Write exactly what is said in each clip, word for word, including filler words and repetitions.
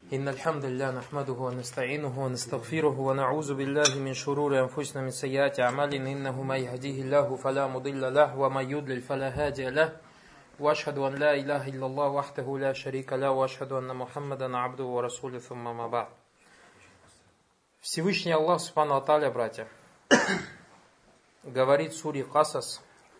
إن الحمد لله نحمده ونستعينه ونستغفره ونعوذ بالله من شرور أنفسنا من سيئات أعمالنا إنه من يهديه الله فلا مضل له ومن يضلل فلا هادي له وأشهد أن لا إله إلا الله وحده لا شريك له وأشهد أن محمدا عبده ورسوله ثم ما بعد. Всевышний Аллах Субхану ва Тааля, братья, говорит в суре Касас: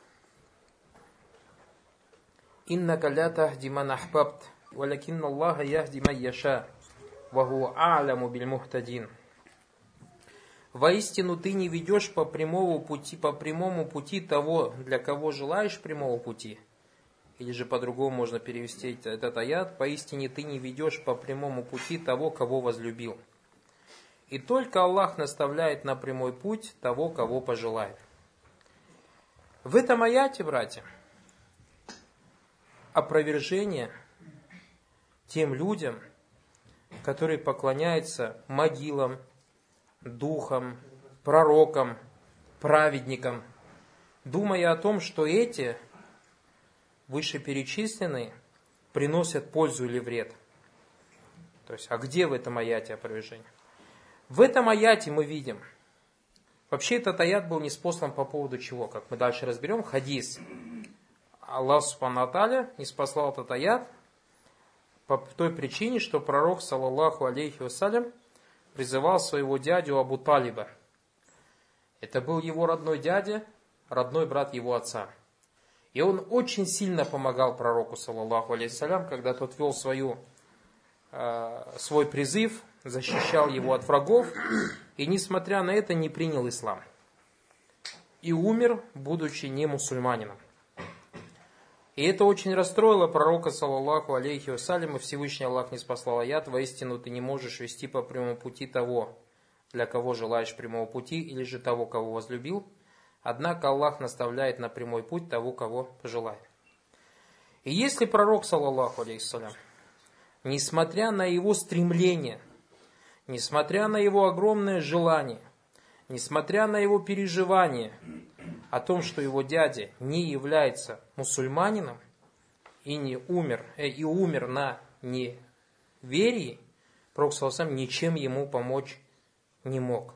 «Иннака ля тахди ман ахбабт, валякинна Аллаха яхди ман яша, ва хуа а'ляму биль мухтадин». Воистину ты не ведешь по прямому пути, по прямому пути того, для кого желаешь прямого пути. Или же по-другому можно перевести этот аят: поистине ты не ведешь по прямому пути того, кого возлюбил. И только Аллах наставляет на прямой путь того, кого пожелает. В этом аяте, братья, опровержение тем людям, которые поклоняются могилам, духам, пророкам, праведникам, думая о том, что эти вышеперечисленные приносят пользу или вред. То есть, а где в этом аяте опровержение? В этом аяте мы видим, вообще этот аят был ниспослан по поводу чего, как мы дальше разберем, хадис. Аллах Субхану ва Тааля ниспослал этот аят по той причине, что пророк, саллаллаху алейхи вассалям, призывал своего дядю Абу Талиба. Это был его родной дядя, родной брат его отца. И он очень сильно помогал пророку, саллаллаху алейхи вассалям, когда тот вел свою, э, свой призыв, защищал его от врагов, и несмотря на это не принял ислам. И умер, будучи не мусульманином. И это очень расстроило пророка, саллаллаху алейхи вассалям, и Всевышний Аллах ниспослал аят: воистину ты не можешь вести по прямому пути того, для кого желаешь прямого пути, или же того, кого возлюбил. Однако Аллах наставляет на прямой путь того, кого пожелает. И если пророк, саллаллаху алейхи вассалям, несмотря на его стремление, несмотря на его огромное желание, несмотря на его переживание о том, что его дядя не является мусульманином и не умер, э, и умер на неверии, пророк саллаллаху алейхи ва саллям ничем ему помочь не мог.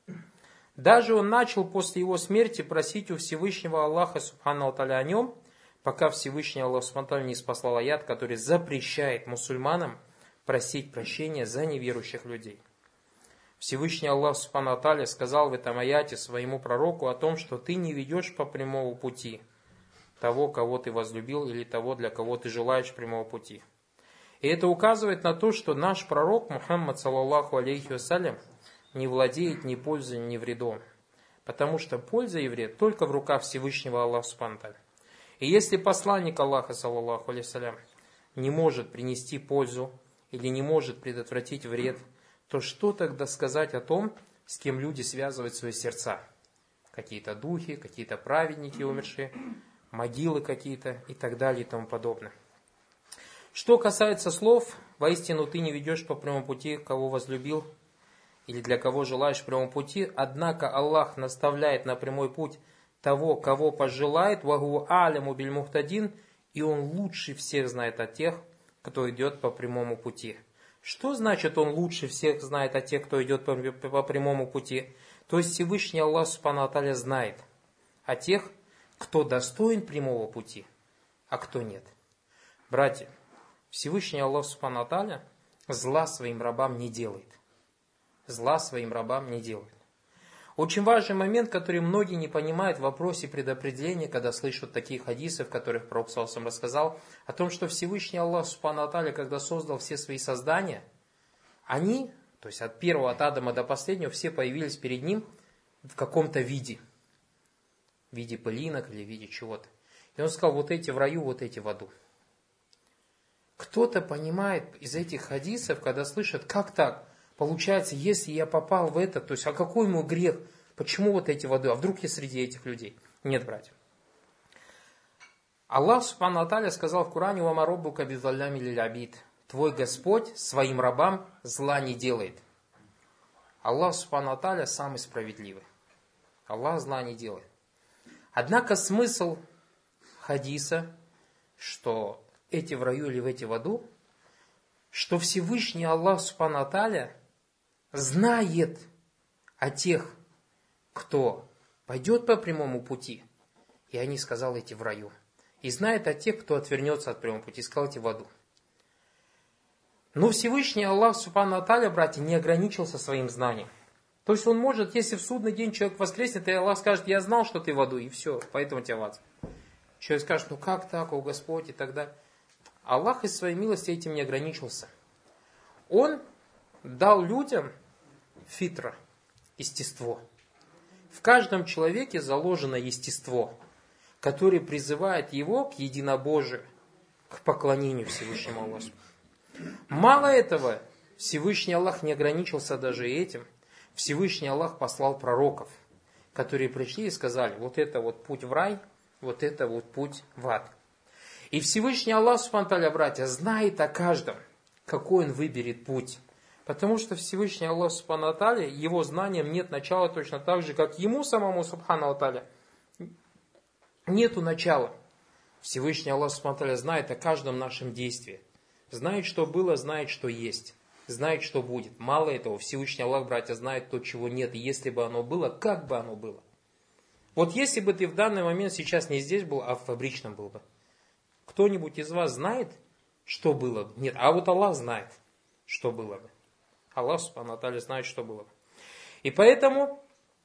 Даже он начал после его смерти просить у Всевышнего Аллаха Субхану ва Тааля о нем, пока Всевышний Аллах Субхану ва Тааля не спаслал аят, который запрещает мусульманам просить прощения за неверующих людей. Всевышний Аллах Субхану ва Тааля сказал в этом аяте своему пророку о том, что ты не ведешь по прямому пути того, кого ты возлюбил, или того, для кого ты желаешь прямого пути. И это указывает на то, что наш пророк Мухаммад, саллаллаху алейхи вассалям, не владеет ни пользой, ни вредом. Потому что польза и вред только в руках Всевышнего Аллаха Субхану ва Тааля. И если посланник Аллаха, саллаллаху алейхи вассалям, не может принести пользу или не может предотвратить вред, то что тогда сказать о том, с кем люди связывают свои сердца? Какие-то духи, какие-то праведники умершие, могилы какие-то и так далее и тому подобное. Что касается слов: воистину ты не ведешь по прямому пути, кого возлюбил, или для кого желаешь прямому пути, однако Аллах наставляет на прямой путь того, кого пожелает, ва хуа а'ляму биль мухтадин, и он лучше всех знает о тех, кто идет по прямому пути. Что значит он лучше всех знает о тех, кто идет по, по прямому пути? То есть Всевышний Аллах Субхану ва Тааля знает о тех, кто достоин прямого пути, а кто нет. Братья, Всевышний Аллах Субхану ва Тааля зла своим рабам не делает. Зла своим рабам не делает. Очень важный момент, который многие не понимают в вопросе предопределения, когда слышат такие хадисы, в которых пророк саллаллаху алейхи ва саллям рассказал о том, что Всевышний Аллах Субхану ва Тааля, когда создал все свои создания, они, то есть от первого, от Адама до последнего, все появились перед ним в каком-то виде. В виде пылинок или в виде чего-то. И он сказал: вот эти в раю, вот эти в аду. Кто-то понимает из этих хадисов, когда слышат: как так? Получается, если я попал в это, то есть, а какой мой грех? Почему вот эти воды? А вдруг я среди этих людей? Нет, братья. Аллах Субхану ва Тааля сказал в Коране: «Ва ма раббука бизаллями лиль абид». Твой Господь своим рабам зла не делает. Аллах Субхану ва Тааля самый справедливый. Аллах зла не делает. Однако смысл хадиса, что эти в раю или в эти в аду, что Всевышний Аллах Субхану ва Тааля знает о тех, кто пойдет по прямому пути, и они, сказал, идти в раю. И знает о тех, кто отвернется от прямого пути, и сказал, идти в аду. Но Всевышний Аллах Субхану ва Тааля, братья, не ограничился своим знанием. То есть он может, если в судный день человек воскреснет, и Аллах скажет, я знал, что ты в аду, и все, поэтому тебя в ад. Человек скажет, ну как так, о Господь, и так далее. Аллах из своей милости этим не ограничился. Он дал людям фитра, естество. В каждом человеке заложено естество, которое призывает его к единобожию, к поклонению Всевышнему Аллаху. Мало этого, Всевышний Аллах не ограничился даже этим. Всевышний Аллах послал пророков, которые пришли и сказали, вот это вот путь в рай, вот это вот путь в ад. И Всевышний Аллах, Субхану ва Тааля, братья, знает о каждом, какой он выберет путь. Потому что Всевышний Аллах, Субхану ва Тааля, его знаниям нет начала точно так же, как ему самому, Субхану ва Тааля, нету начала. Всевышний Аллах, Субхану ва Тааля, знает о каждом нашем действии. Знает, что было, знает, что есть. Знает, что будет. Мало этого, Всевышний Аллах, братья, знает то, чего нет. И если бы оно было, как бы оно было. Вот если бы ты в данный момент сейчас не здесь был, а в фабричном был бы. Кто-нибудь из вас знает, что было бы? Нет, а вот Аллах знает, что было бы. Аллах, Субхану ва Тааля, знает, что было бы. И поэтому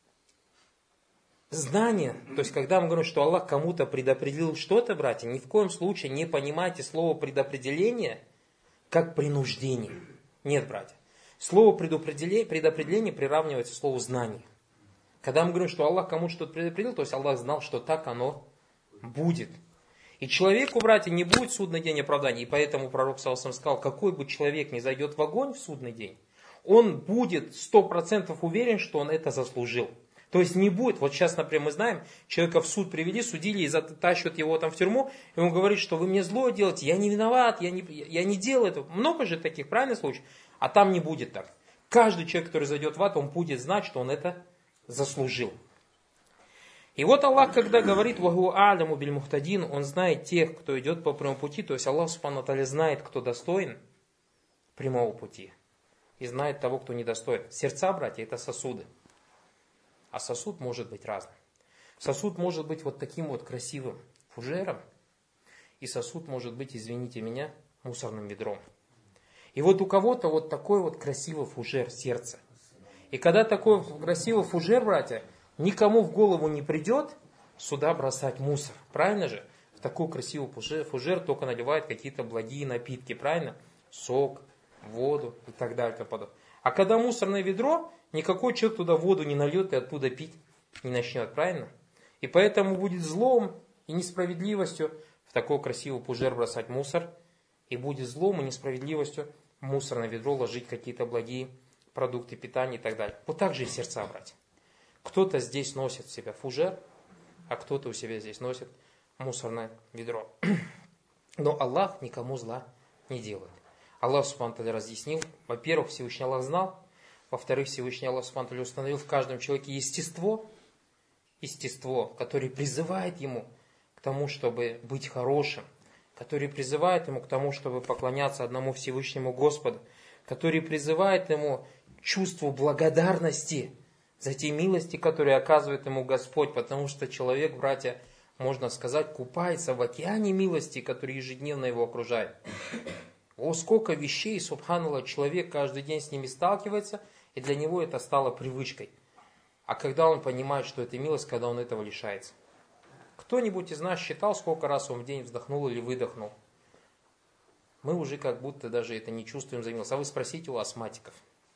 знание, то есть когда мы говорим, что Аллах кому-то предопределил что-то, братья, ни в коем случае не понимайте слово предопределение как принуждение. Нет, братья. Слово предопределение, предопределение приравнивается к слову знание. Когда мы говорим, что Аллах кому-то что-то предопределил, то есть Аллах знал, что так оно будет. И человеку, братья, не будет в судный день оправдания. И поэтому пророк саллаллаху алейхи ва саллям сказал, какой бы человек ни зайдет в огонь в судный день, он будет сто процентов уверен, что он это заслужил. То есть не будет, вот сейчас, например, мы знаем, человека в суд привели, судили и затащат его там в тюрьму, и он говорит, что вы мне зло делаете, я не виноват, я не, я не делал этого. Много же таких, правильно, случаев? А там не будет так. Каждый человек, который зайдет в ад, он будет знать, что он это заслужил. И вот Аллах, когда говорит «Ваху аляму биль мухтадин», он знает тех, кто идет по прямому пути, то есть Аллах Субхану ва Тааля знает, кто достоин прямого пути, и знает того, кто недостоин. Сердца, братья, это сосуды. А сосуд может быть разным. Сосуд может быть вот таким вот красивым фужером, и сосуд может быть, извините меня, мусорным ведром. И вот у кого-то вот такой вот красивый фужер сердца. И когда такой красивый фужер, братья, никому в голову не придет сюда бросать мусор. Правильно же? В такой красивый фужер, фужер только наливают какие-то благие напитки. Правильно? Сок, воду и так далее. А когда мусорное ведро, никакой человек туда воду не нальет и оттуда пить не начнет. Правильно? И поэтому будет злом и несправедливостью в такой красивый фужер бросать мусор. И будет злом и несправедливостью в мусорное ведро ложить какие-то благие продукты питания и так далее. Вот так же и сердца, братья. Кто-то здесь носит в себя фужер, а кто-то у себя здесь носит мусорное ведро. Но Аллах никому зла не делает. Аллах Субхану ва Тааля разъяснил. Во-первых, Всевышний Аллах знал. Во-вторых, Всевышний Аллах Субхану ва Тааля установил в каждом человеке естество, естество, которое призывает ему к тому, чтобы быть хорошим, который призывает ему к тому, чтобы поклоняться одному Всевышнему Господу, который призывает ему к чувству благодарности за те милости, которые оказывает ему Господь, потому что человек, братья, можно сказать, купается в океане милости, который ежедневно его окружает. О, сколько вещей, субханаллах, человек каждый день с ними сталкивается, и для него это стало привычкой. А когда он понимает, что это милость, когда он этого лишается? Кто-нибудь из нас считал, сколько раз он в день вздохнул или выдохнул? Мы уже как будто даже это не чувствуем за милость. А вы спросите у астматиков,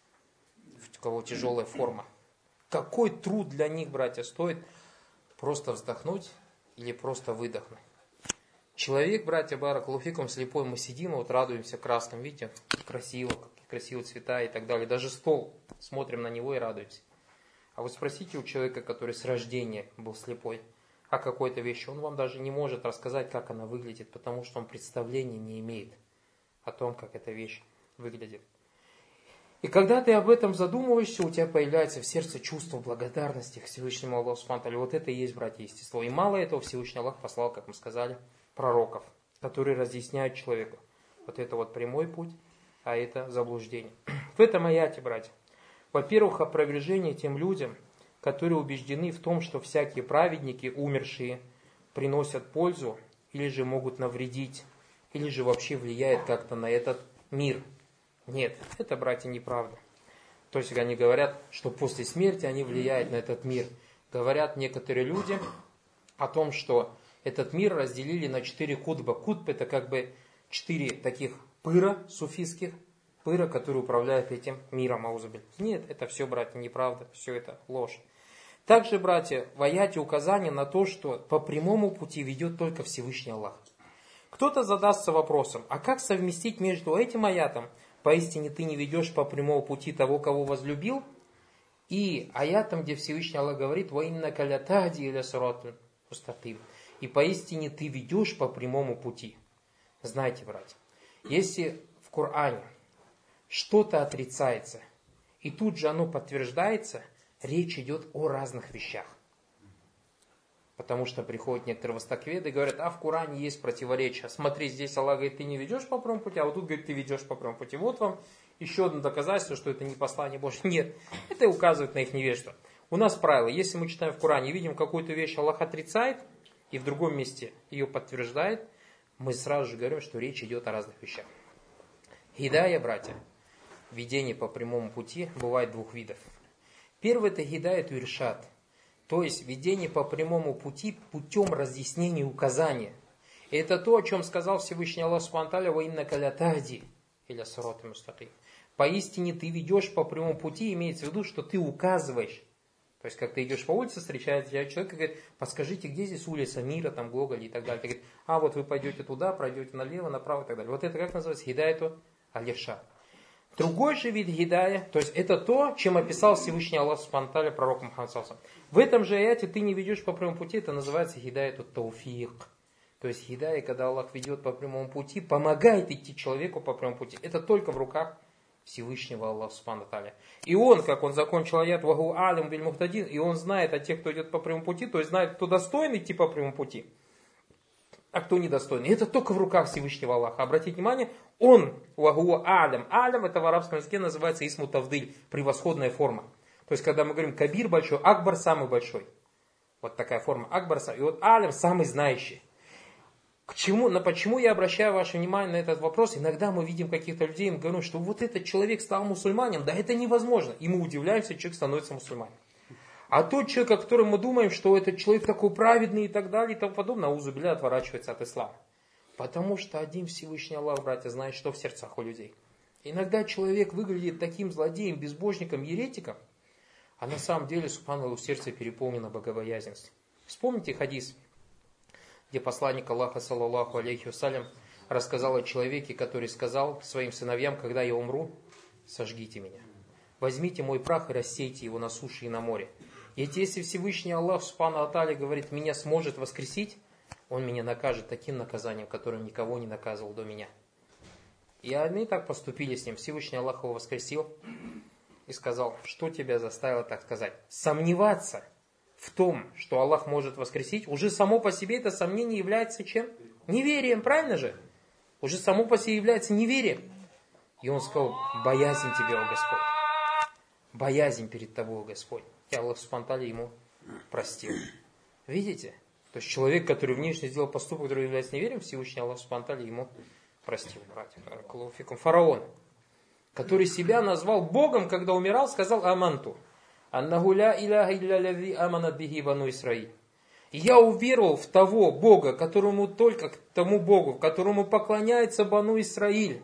у кого тяжелая форма. Какой труд для них, братья, стоит просто вздохнуть или просто выдохнуть? Человек, братья, баракаллаху фикум, слепой, мы сидим, вот радуемся красным, видите, красиво, какие красивые цвета и так далее. Даже стол, смотрим на него и радуемся. А вы спросите у человека, который с рождения был слепой, о какой-то вещи, он вам даже не может рассказать, как она выглядит, потому что он представления не имеет о том, как эта вещь выглядит. И когда ты об этом задумываешься, у тебя появляется в сердце чувство благодарности к Всевышнему Аллаху Субхану ва Тааля. Вот это и есть, братья, естество. И мало этого, Всевышний Аллах послал, как мы сказали, пророков, которые разъясняют человеку. Вот это вот прямой путь, а это заблуждение. В этом аяте, братья, во-первых, опровержение тем людям, которые убеждены в том, что всякие праведники, умершие, приносят пользу, или же могут навредить, или же вообще влияют как-то на этот мир. Нет, это, братья, неправда. То есть они говорят, что после смерти они влияют на этот мир. Говорят некоторые люди о том, что этот мир разделили на четыре кутба. Кутб — это как бы четыре таких пыра суфийских, пыра, которые управляют этим миром. Аузубиль. Нет, это все, братья, неправда, все это ложь. Также, братья, в аяте указание на то, что по прямому пути ведет только Всевышний Аллах. Кто-то задастся вопросом, а как совместить между этим аятом «Поистине ты не ведешь по прямому пути того, кого возлюбил», и аятом, где Всевышний Аллах говорит «Ва иннака лятахди иля сиратин мустаким», и «Поистине ты ведешь по прямому пути». Знаете, братья, если в Коране что-то отрицается, и тут же оно подтверждается, речь идет о разных вещах. Потому что приходят некоторые востоковеды и говорят, а в Коране есть противоречия. Смотри, здесь Аллах говорит, ты не ведешь по прямому пути, а вот тут говорит, ты ведешь по прямому пути. Вот вам еще одно доказательство, что это не послание Божье. Нет, это указывает на их невежество. У нас правило, если мы читаем в Коране и видим какую-то вещь Аллах отрицает, и в другом месте ее подтверждает, мы сразу же говорим, что речь идет о разных вещах. Хидая, братья, ведение по прямому пути бывает двух видов. Первый — это хидая иршад. То есть ведение по прямому пути путем разъяснения и указания. И это то, о чем сказал Всевышний Аллах Субхану ва Тааля «Ва иннака лятахди иля сиратин мустаким». Поистине ты ведешь по прямому пути, имеется в виду, что ты указываешь. То есть, как ты идешь по улице, встречает тебя человек и говорит, подскажите, где здесь улица Мира, там Гоголь и так далее. Ты говоришь, а вот вы пойдете туда, пройдете налево, направо и так далее. Вот это как называется? Хидаяту аль-иршад. Другой же вид хидая, то есть это то, чем описал Всевышний Аллах Субхану ва Тааля пророк Мухаммад саллаллаху алейхи ва саллям. В этом же аяте ты не ведешь по прямому пути, это называется хидаяту тауфик. То есть хидая, когда Аллах ведет по прямому пути, помогает идти человеку по прямому пути. Это только в руках Всевышнего Аллаха Субхану ва Тааля. И он, как он закончил аят, вагу алим биль мухтадин, и он знает о тех, кто идет по прямому пути, то есть знает, кто достоин идти по прямому пути, а кто недостойный. Это только в руках Всевышнего Аллаха. Обратите внимание, он, вагу алим, алим, это в арабском языке называется исму тавдиль, превосходная форма. То есть, когда мы говорим кабир большой, акбар самый большой. Вот такая форма, акбар самый. И вот алим самый знающий. К чему, но почему я обращаю ваше внимание на этот вопрос? Иногда мы видим каких-то людей, мы говорим, что вот этот человек стал мусульманином. Да это невозможно. И мы удивляемся, человек становится мусульманином. А тот человек, о котором мы думаем, что этот человек такой праведный и так далее, и тому подобное, аузу-билля, отворачивается от ислама. Потому что один Всевышний Аллах, братья, знает, что в сердцах у людей. Иногда человек выглядит таким злодеем, безбожником, еретиком, а на самом деле, субханаллах, сердце переполнено богобоязненностью. Вспомните хадис, где посланник Аллаха, саллаллаху алейхи вассалям, рассказал о человеке, который сказал своим сыновьям, когда я умру, сожгите меня. Возьмите мой прах и рассейте его на суше и на море. Ведь если Всевышний Аллах, субхану ва тааля, говорит, меня сможет воскресить, он меня накажет таким наказанием, которым никого не наказывал до меня. И они так поступили с ним. Всевышний Аллах его воскресил и сказал, что тебя заставило так сказать? Сомневаться в том, что Аллах может воскресить, уже само по себе это сомнение является чем? Неверием, правильно же? Уже само по себе является неверием. И он сказал, боязнь тебе, о Господь. Боязнь перед тобой, о Господь. И Аллах субхану ва тааля ему простил. Видите? То есть человек, который внешне сделал поступок, который является неверием, Всевышний Аллах субхану ва тааля ему простил. Братья. Фараон, который себя назвал Богом, когда умирал, сказал аманту. Аннаху ля иляха илля лази аманат бихи бану Исраиль. Я уверовал в того Бога, которому только к тому Богу, которому поклоняется бану Исраиль.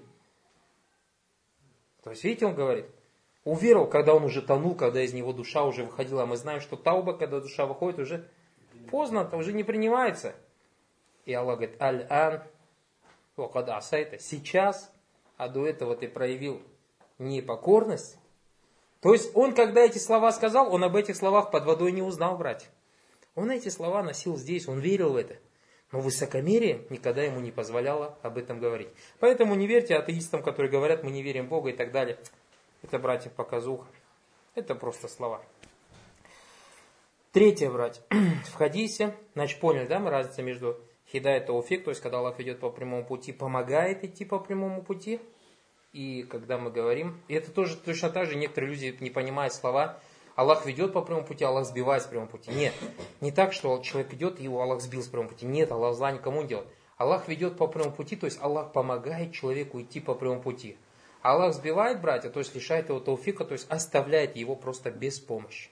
То есть, видите, он говорит, уверовал, когда он уже тонул, когда из него душа уже выходила. Мы знаем, что тауба, когда душа выходит, уже поздно, это уже не принимается. И Аллах говорит, аль-ан, вакад асайта, сейчас, а до этого ты проявил непокорность. То есть он, когда эти слова сказал, он об этих словах под водой не узнал, братья. Он эти слова носил здесь, он верил в это. Но высокомерие никогда ему не позволяло об этом говорить. Поэтому не верьте атеистам, которые говорят, мы не верим в Бога и так далее. Это, братья, показуха. Это просто слова. Третье, братья. В хадисе, значит, поняли, да, мы разницу между хидай и тауфик, то есть когда Аллах идет по прямому пути, помогает идти по прямому пути. И когда мы говорим, и это тоже точно так же, некоторые люди не понимают слова, Аллах ведет по прямому пути, Аллах сбивает с прямого пути. Нет, не так, что человек идет, и его Аллах сбил с прямого пути. Нет, Аллах зла никому не делает. Аллах ведет по прямому пути, то есть Аллах помогает человеку идти по прямому пути. Аллах сбивает, братья, то есть лишает его тауфика, то есть оставляет его просто без помощи.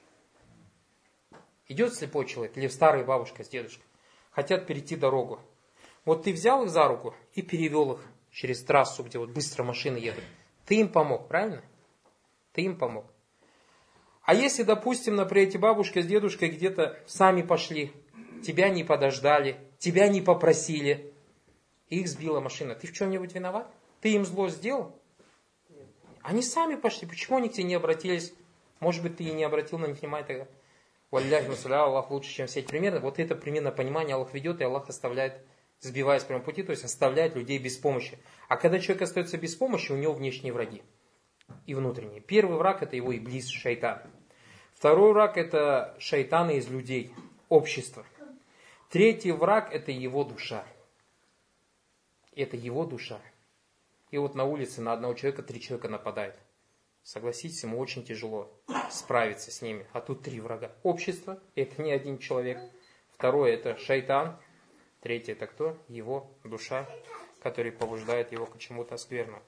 Идет слепой человек, или старая бабушка с дедушкой, хотят перейти дорогу. Вот ты взял их за руку и перевел их через трассу, где вот быстро машины едут. Ты им помог, правильно? Ты им помог. А если, допустим, например, эти бабушка с дедушкой где-то сами пошли, тебя не подождали, тебя не попросили, их сбила машина, ты в чем-нибудь виноват? Ты им зло сделал? Они сами пошли, почему они к тебе не обратились? Может быть, ты и не обратил на них внимания тогда? Валляхи мусаля, Аллах лучше, чем все эти примеры. Вот это примерно понимание Аллах ведет, и Аллах оставляет, сбивая с прямого пути, то есть оставляет людей без помощи. А когда человек остается без помощи, у него внешние враги и внутренние. Первый враг — это его иблис, шайтан. Второй враг — это шайтаны из людей, общество. Третий враг — это его душа. Это его душа. И вот на улице на одного человека три человека нападают. Согласитесь, ему очень тяжело справиться с ними. А тут три врага. Общество — это не один человек. Второе — это шайтан. Третье — это кто? Его душа, который побуждает его к чему-то скверному.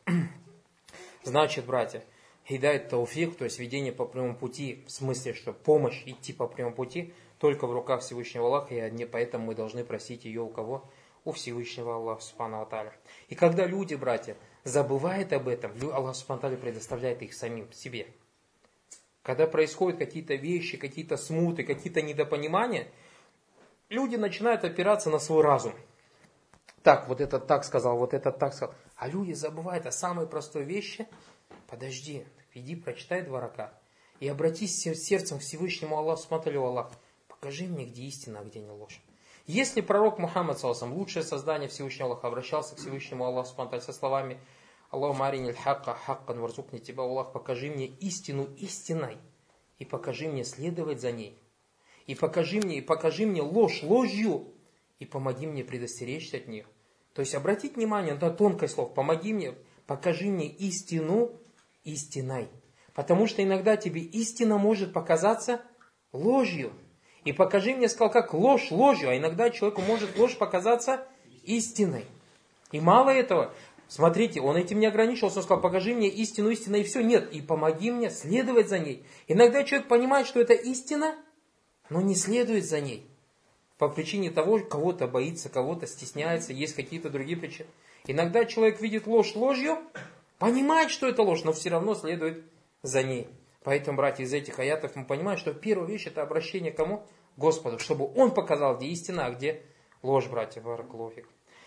Значит, братья, хидайт тауфик, то есть ведение по прямому пути, в смысле, что помощь идти по прямому пути, только в руках Всевышнего Аллаха, и одни, поэтому мы должны просить ее у кого? У Всевышнего Аллаха Субхану ва Тааля. И когда люди, братья, забывают об этом, Аллах Субхану ва Тааля предоставляет их самим себе. Когда происходят какие-то вещи, какие-то смуты, какие-то недопонимания, люди начинают опираться на свой разум. Так, вот этот так сказал, вот этот так сказал. А люди забывают о самой простой вещи. Подожди, иди прочитай два рака. И обратись сердцем к Всевышнему Аллаху Субхану ва Тааля, Аллах, покажи мне, где истина, а где не ложь. Если пророк Мухаммад, саллаллаху, лучшее создание Всевышнего Аллаха, обращался к Всевышнему Аллаху Субхану ва Тааля со словами: Аллаху ариниль хакка хаккан варзукни тебя, Аллах, покажи мне истину истиной, и покажи мне следовать за ней. И покажи мне, и покажи мне ложь ложью, и помоги мне предостеречься от них. То есть обратить внимание на тонкость слов. Помоги мне, покажи мне истину истиной. Потому что иногда тебе истина может показаться ложью. И покажи мне, сказал, как ложь ложью, а иногда человеку может ложь показаться истиной. И мало этого, смотрите, он этим не ограничился, он сказал, покажи мне истину истиной, и все. Нет, и помоги мне следовать за ней. Иногда человек понимает, что это истина, но не следует за ней. По причине того, кого-то боится, кого-то стесняется, есть какие-то другие причины. Иногда человек видит ложь ложью, понимает, что это ложь, но все равно следует за ней. Поэтому, братья, из этих аятов мы понимаем, что первая вещь — это обращение к кому? Господу, чтобы Он показал, где истина, а где ложь, братья. Баракаллаху.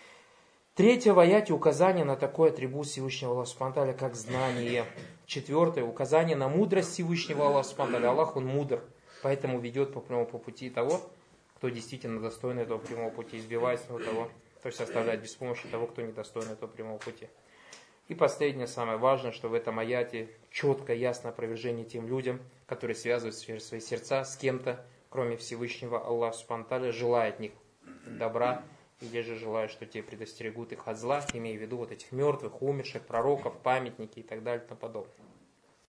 Третье в аяте указание на такой атрибут Всевышнего Аллаха Субхану ва Тааля, как знание. Четвертое указание на мудрость Всевышнего Аллаха Субхану ва Тааля. Аллах, Он мудр, поэтому ведет по прямому по пути того, кто действительно достоин этого прямого пути, избивает своего того, то есть оставляет без помощи того, кто недостоин этого прямого пути. И последнее, самое важное, что в этом аяте четкое, ясное опровержение тем людям, которые связывают свои сердца с кем-то, кроме Всевышнего Аллаха Субхану ва Тааля, желая от них добра, или же желая, что те предостерегут их от зла, имея в виду вот этих мертвых, умерших, пророков, памятники и так далее и тому подобное.